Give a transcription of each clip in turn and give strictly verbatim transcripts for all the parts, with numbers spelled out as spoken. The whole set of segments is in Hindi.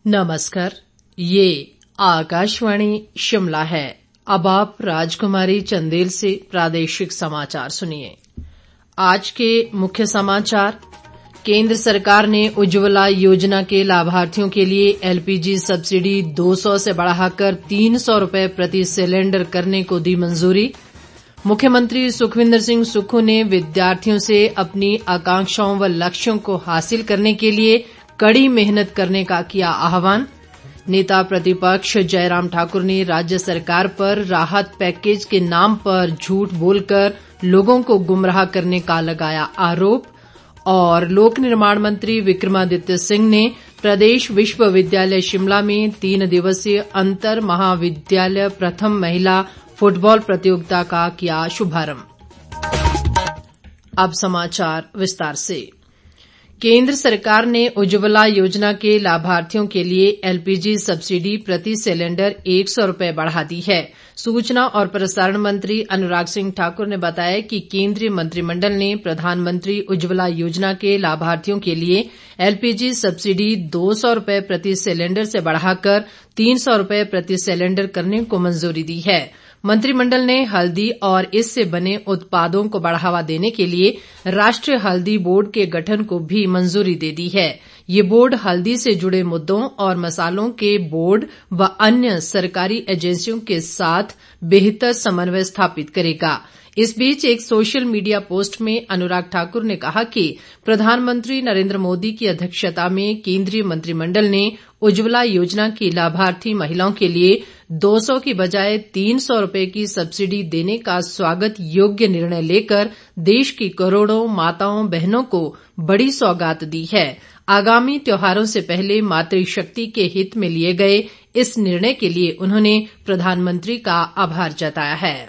नमस्कार, ये आकाशवाणी शिमला है। अब आप राजकुमारी चंदेल से प्रादेशिक समाचार सुनिए। आज के मुख्य समाचार। केंद्र सरकार ने उज्ज्वला योजना के लाभार्थियों के लिए एलपीजी सब्सिडी दो सौ से बढ़ाकर तीन सौ रुपए प्रति सिलेंडर करने को दी मंजूरी। मुख्यमंत्री सुखविंदर सिंह सुक्खू ने विद्यार्थियों से अपनी आकांक्षाओं व लक्ष्यों को हासिल करने के लिए कड़ी मेहनत करने का किया आह्वान। नेता प्रतिपक्ष जयराम ठाकुर ने राज्य सरकार पर राहत पैकेज के नाम पर झूठ बोलकर लोगों को गुमराह करने का लगाया आरोप। और लोक निर्माण मंत्री विक्रमादित्य सिंह ने प्रदेश विश्वविद्यालय शिमला में तीन दिवसीय अंतर महाविद्यालय प्रथम महिला फुटबॉल प्रतियोगिता का किया शुभारंभ। अब समाचार विस्तार से। केंद्र सरकार ने उज्ज्वला योजना के लाभार्थियों के लिए एलपीजी सब्सिडी प्रति सिलेंडर एक सौ रुपए बढ़ा दी है। सूचना और प्रसारण मंत्री अनुराग सिंह ठाकुर ने बताया कि केंद्रीय मंत्रिमंडल ने प्रधानमंत्री उज्ज्वला योजना के लाभार्थियों के लिए एलपीजी सब्सिडी दो सौ रुपए प्रति सिलेंडर से बढ़ाकर तीन सौ रुपए प्रति सिलेंडर करने को मंजूरी दी है। मंत्रिमंडल ने हल्दी और इससे बने उत्पादों को बढ़ावा देने के लिए राष्ट्रीय हल्दी बोर्ड के गठन को भी मंजूरी दे दी है। ये बोर्ड हल्दी से जुड़े मुद्दों और मसालों के बोर्ड व अन्य सरकारी एजेंसियों के साथ बेहतर समन्वय स्थापित करेगा। इस बीच एक सोशल मीडिया पोस्ट में अनुराग ठाकुर ने कहा कि प्रधानमंत्री नरेंद्र मोदी की अध्यक्षता में केंद्रीय मंत्रिमंडल ने उज्ज्वला योजना की लाभार्थी महिलाओं के लिए दो सौ की बजाय तीन सौ रुपए की सब्सिडी देने का स्वागत योग्य निर्णय लेकर देश की करोड़ों माताओं बहनों को बड़ी सौगात दी है। आगामी त्योहारों से पहले मातृशक्ति के हित में लिए गए इस निर्णय के लिए उन्होंने प्रधानमंत्री का आभार जताया है।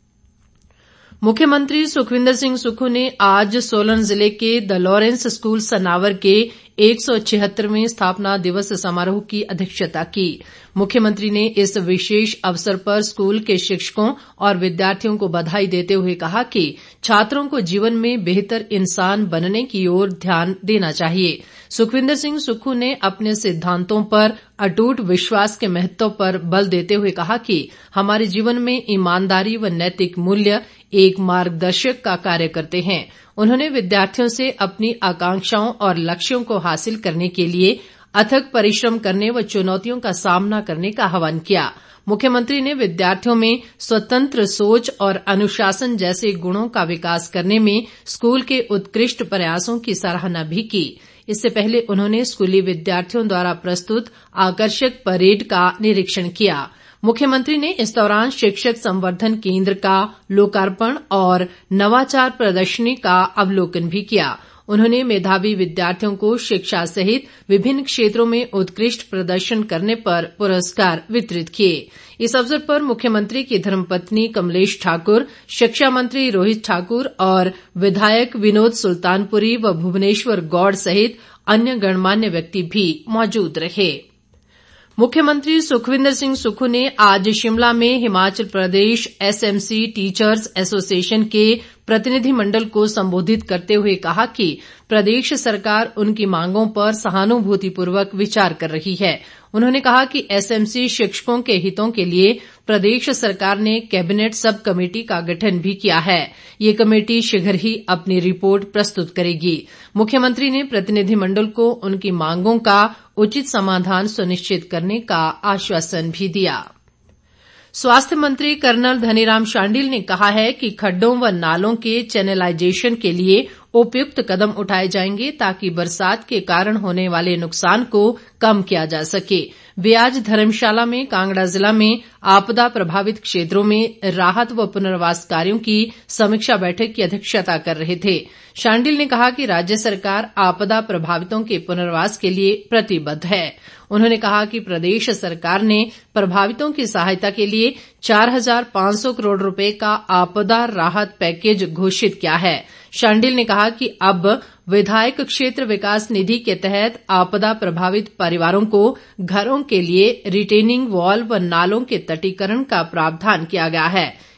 मुख्यमंत्री सुखविंदर सिंह सुक्खू ने आज सोलन जिले के द लॉरेंस स्कूल सनावर के एक सौ छिहत्तरवें स्थापना दिवस समारोह की अध्यक्षता की। मुख्यमंत्री ने इस विशेष अवसर पर स्कूल के शिक्षकों और विद्यार्थियों को बधाई देते हुए कहा कि छात्रों को जीवन में बेहतर इंसान बनने की ओर ध्यान देना चाहिए। सुखविंदर सिंह सुक्खू ने अपने सिद्धांतों पर अटूट विश्वास के महत्व पर बल देते हुए कहा कि हमारे जीवन में ईमानदारी व नैतिक मूल्य एक मार्गदर्शक का कार्य करते हैं। उन्होंने विद्यार्थियों से अपनी आकांक्षाओं और लक्ष्यों को हासिल करने के लिए अथक परिश्रम करने व चुनौतियों का सामना करने का आह्वान किया। मुख्यमंत्री ने विद्यार्थियों में स्वतंत्र सोच और अनुशासन जैसे गुणों का विकास करने में स्कूल के उत्कृष्ट प्रयासों की सराहना भी की। इससे पहले उन्होंने स्कूली विद्यार्थियों द्वारा प्रस्तुत आकर्षक परेड का निरीक्षण किया। मुख्यमंत्री ने इस दौरान शिक्षक संवर्धन केंद्र का लोकार्पण और नवाचार प्रदर्शनी का अवलोकन भी किया। उन्होंने मेधावी विद्यार्थियों को शिक्षा सहित विभिन्न क्षेत्रों में उत्कृष्ट प्रदर्शन करने पर पुरस्कार वितरित किए। इस अवसर पर मुख्यमंत्री की धर्मपत्नी कमलेश ठाकुर, शिक्षा मंत्री रोहित ठाकुर और विधायक विनोद सुल्तानपुरी व भुवनेश्वर गौड़ सहित अन्य गणमान्य व्यक्ति भी मौजूद रहे। मुख्यमंत्री सुखविंदर सिंह सुक्खू ने आज शिमला में Himachal Pradesh SMC teachers association के प्रतिनिधिमंडल को संबोधित करते हुए कहा कि प्रदेश सरकार उनकी मांगों पर सहानुभूतिपूर्वक विचार कर रही है। उन्होंने कहा कि एसएमसी शिक्षकों के हितों के लिए प्रदेश सरकार ने कैबिनेट सब कमेटी का गठन भी किया है। ये कमेटी शीघ्र ही अपनी रिपोर्ट प्रस्तुत करेगी। मुख्यमंत्री ने प्रतिनिधिमंडल को उनकी मांगों का उचित समाधान सुनिश्चित करने का आश्वासन भी दिया। स्वास्थ्य मंत्री कर्नल धनीराम शांडिल ने कहा है कि खड्डों व नालों के चैनलाइजेशन के लिए उपयुक्त कदम उठाए जाएंगे ताकि बरसात के कारण होने वाले नुकसान को कम किया जा सके। वे आज धर्मशाला में कांगड़ा जिला में आपदा प्रभावित क्षेत्रों में राहत व पुनर्वास कार्यों की समीक्षा बैठक की अध्यक्षता कर रहे थे। शांडिल ने कहा कि राज्य सरकार आपदा प्रभावितों के पुनर्वास के लिए प्रतिबद्ध है। उन्होंने कहा कि प्रदेश सरकार ने प्रभावितों की सहायता के लिए चार हजार पांच सौ करोड़ रुपए का आपदा राहत पैकेज घोषित किया है। शांडिल ने कहा कि अब विधायक क्षेत्र विकास निधि के तहत आपदा प्रभावित परिवारों को घरों के लिए रिटेनिंग वॉल व नालों के तटीकरण का प्रावधान किया गया है।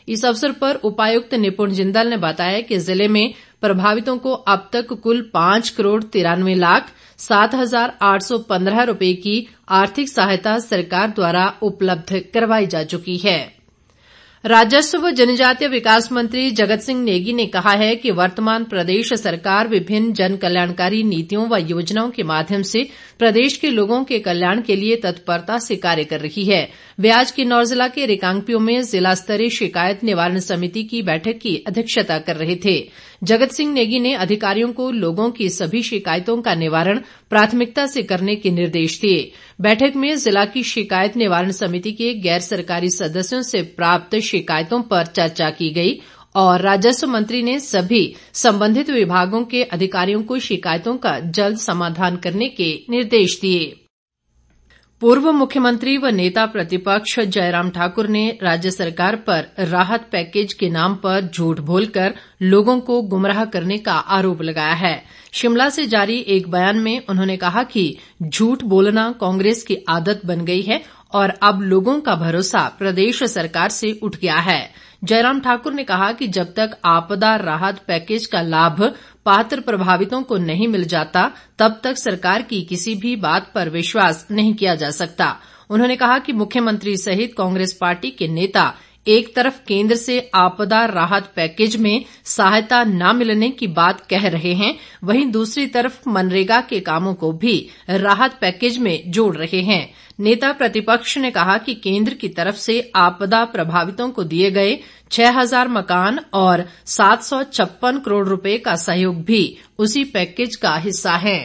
इस अवसर पर उपायुक्त निपुण जिंदल ने बताया कि जिले में प्रभावितों को अब तक कुल पांच करोड़ तिरानवे लाख सात हजार आठ सौ पंद्रह रुपए की आर्थिक सहायता सरकार द्वारा उपलब्ध करवाई जा चुकी है। राजस्व व जनजातीय विकास मंत्री जगत सिंह नेगी ने कहा है कि वर्तमान प्रदेश सरकार विभिन्न जन कल्याणकारी नीतियों व योजनाओं के माध्यम से प्रदेश के लोगों के कल्याण के लिए तत्परता से कार्य कर रही है। वे आज किन्नौर जिला के रिकांगपिओ में जिला स्तरीय शिकायत निवारण समिति की बैठक की अध्यक्षता कर रहे थे। जगत सिंह नेगी ने अधिकारियों को लोगों की सभी शिकायतों का निवारण प्राथमिकता से करने के निर्देश दिए। बैठक में जिला की शिकायत निवारण समिति के गैर सरकारी सदस्यों से प्राप्त शिकायतों पर चर्चा की गई और राजस्व मंत्री ने सभी संबंधित विभागों के अधिकारियों को शिकायतों का जल्द समाधान करने के निर्देश दिए। पूर्व मुख्यमंत्री व नेता प्रतिपक्ष जयराम ठाकुर ने राज्य सरकार पर राहत पैकेज के नाम पर झूठ बोलकर लोगों को गुमराह करने का आरोप लगाया है। शिमला से जारी एक बयान में उन्होंने कहा कि झूठ बोलना कांग्रेस की आदत बन गई है और अब लोगों का भरोसा प्रदेश सरकार से उठ गया है। जयराम ठाकुर ने कहा कि जब तक आपदा राहत पैकेज का लाभ पात्र प्रभावितों को नहीं मिल जाता तब तक सरकार की किसी भी बात पर विश्वास नहीं किया जा सकता। उन्होंने कहा कि मुख्यमंत्री सहित कांग्रेस पार्टी के नेता एक तरफ केंद्र से आपदा राहत पैकेज में सहायता न मिलने की बात कह रहे हैं, वहीं दूसरी तरफ मनरेगा के कामों को भी राहत पैकेज में जोड़ रहे हैं। नेता प्रतिपक्ष ने कहा कि केंद्र की तरफ से आपदा प्रभावितों को दिए गए छह हजार मकान और सात सौ छप्पन करोड़ रुपए का सहयोग भी उसी पैकेज का हिस्सा है।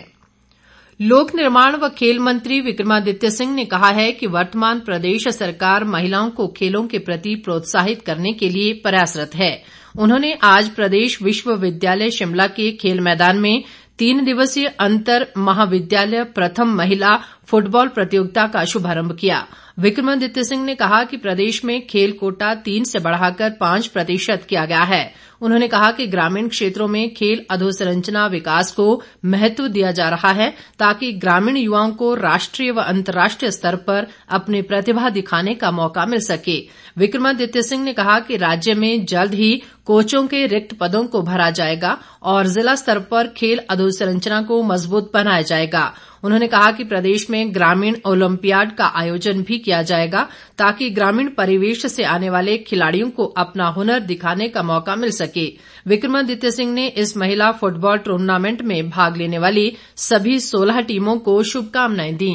लोक निर्माण व खेल मंत्री विक्रमादित्य सिंह ने कहा है कि वर्तमान प्रदेश सरकार महिलाओं को खेलों के प्रति प्रोत्साहित करने के लिए प्रयासरत है। उन्होंने आज प्रदेश विश्वविद्यालय शिमला के खेल मैदान में तीन दिवसीय अंतर महाविद्यालय प्रथम महिला फुटबॉल प्रतियोगिता का शुभारंभ किया। विक्रमादित्य सिंह ने कहा कि प्रदेश में खेल कोटा तीन से बढ़ाकर पांच प्रतिशत किया गया है। उन्होंने कहा कि ग्रामीण क्षेत्रों में खेल अधोसंरचना विकास को महत्व दिया जा रहा है ताकि ग्रामीण युवाओं को राष्ट्रीय व अंतर्राष्ट्रीय स्तर पर अपनी प्रतिभा दिखाने का मौका मिल सके। विक्रमादित्य सिंह ने कहा कि राज्य में जल्द ही कोचों के रिक्त पदों को भरा जाएगा और जिला स्तर पर खेल अधोसंरचना को मजबूत बनाया जाएगा। उन्होंने कहा कि प्रदेश में ग्रामीण ओलंपियाड का आयोजन भी किया जाएगा ताकि ग्रामीण परिवेश से आने वाले खिलाड़ियों को अपना हुनर दिखाने का मौका मिल सके। विक्रमादित्य सिंह ने इस महिला फुटबॉल टूर्नामेंट में भाग लेने वाली सभी सोलह टीमों को शुभकामनाएं दी।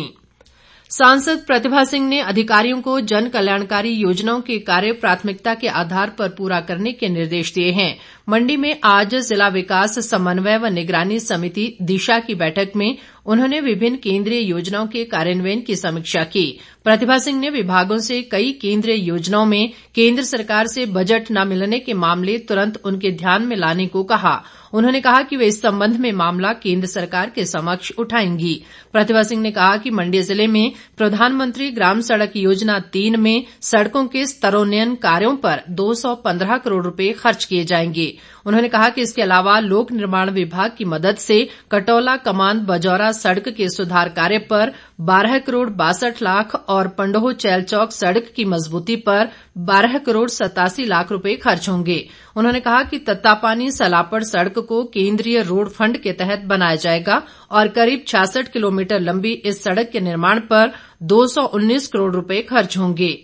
सांसद प्रतिभा सिंह ने अधिकारियों को जन कल्याणकारी योजनाओं के कार्य प्राथमिकता के आधार पर पूरा करने के निर्देश दिए हैं। मंडी में आज जिला विकास समन्वय व निगरानी समिति दिशा की बैठक में उन्होंने विभिन्न केंद्रीय योजनाओं के कार्यान्वयन की समीक्षा की। प्रतिभा सिंह ने विभागों से कई केंद्रीय योजनाओं में केंद्र सरकार से बजट न मिलने के मामले तुरंत उनके ध्यान में लाने को कहा। उन्होंने कहा कि वे इस संबंध में मामला केंद्र सरकार के समक्ष उठाएंगी। प्रतिभा सिंह ने कहा कि मंडी जिले में प्रधानमंत्री ग्राम सड़क योजना तीन में सड़कों के स्तरोन्नयन कार्यों पर दो सौ पंद्रह करोड़ रुपए खर्च किए जाएंगे। उन्होंने कहा कि इसके अलावा लोक निर्माण विभाग की मदद से कटौला कमांद बजौरा सड़क के सुधार कार्य पर बारह करोड़ बासठ लाख और पंडोह चैलचौक सड़क की मजबूती पर बारह करोड़ सतासी लाख रुपए खर्च होंगे। उन्होंने कहा कि तत्तापानी सलापड़ सड़क को केंद्रीय रोड फंड के तहत बनाया जाएगा और करीब छियासठ किलोमीटर लंबी इस सड़क के निर्माण पर दो सौ उन्नीस करोड़ रुपए खर्च होंगे।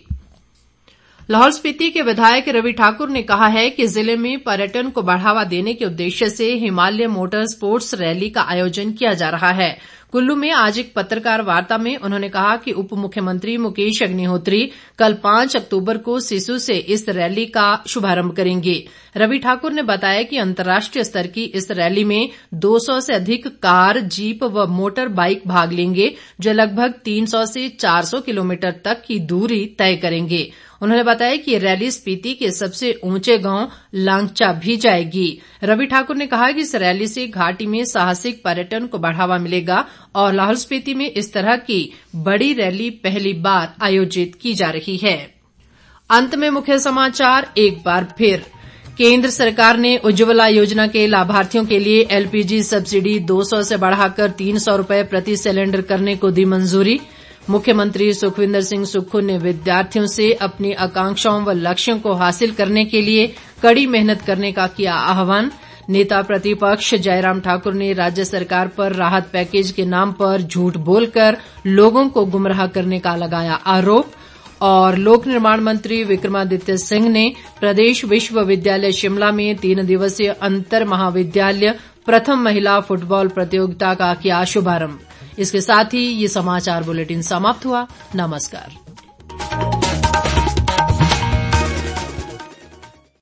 लाहौल स्पीति के विधायक रवि ठाकुर ने कहा है कि जिले में पर्यटन को बढ़ावा देने के उद्देश्य से हिमालय मोटर स्पोर्ट्स रैली का आयोजन किया जा रहा है। कुल्लू में आज एक पत्रकार वार्ता में उन्होंने कहा कि उप मुख्यमंत्री मुकेश अग्निहोत्री कल पांच अक्टूबर को सिसु से इस रैली का शुभारंभ करेंगे। रवि ठाकुर ने बताया कि अंतर्राष्ट्रीय स्तर की इस रैली में दो सौ से अधिक कार, जीप व मोटर बाइक भाग लेंगे जो लगभग तीन सौ से चार सौ किलोमीटर तक की दूरी तय करेंगे। उन्होंने बताया कि ये रैली स्पीति के सबसे ऊंचे गांव लांगचा भी जाएगी। रवि ठाकुर ने कहा कि इस रैली से घाटी में साहसिक पर्यटन को बढ़ावा मिलेगा और लाहौल स्पीति में इस तरह की बड़ी रैली पहली बार आयोजित की जा रही है। अंत में मुख्य समाचार एक बार फिर। केंद्र सरकार ने उज्ज्वला योजना के लाभार्थियों के लिए एलपीजी सब्सिडी दो सौ से बढ़ाकर तीन सौ रुपए प्रति सिलेंडर करने को दी मंजूरी। मुख्यमंत्री सुखविंदर सिंह सुक्खू ने विद्यार्थियों से अपनी आकांक्षाओं व लक्ष्यों को हासिल करने के लिए कड़ी मेहनत करने का किया आह्वान। नेता प्रतिपक्ष जयराम ठाकुर ने राज्य सरकार पर राहत पैकेज के नाम पर झूठ बोलकर लोगों को गुमराह करने का लगाया आरोप। और लोक निर्माण मंत्री विक्रमादित्य सिंह ने प्रदेश विश्वविद्यालय शिमला में तीन दिवसीय अंतर महाविद्यालय प्रथम महिला फुटबॉल प्रतियोगिता का किया शुभारंभ। इसके साथ ही ये समाचार बुलेटिन समाप्त हुआ। नमस्कार।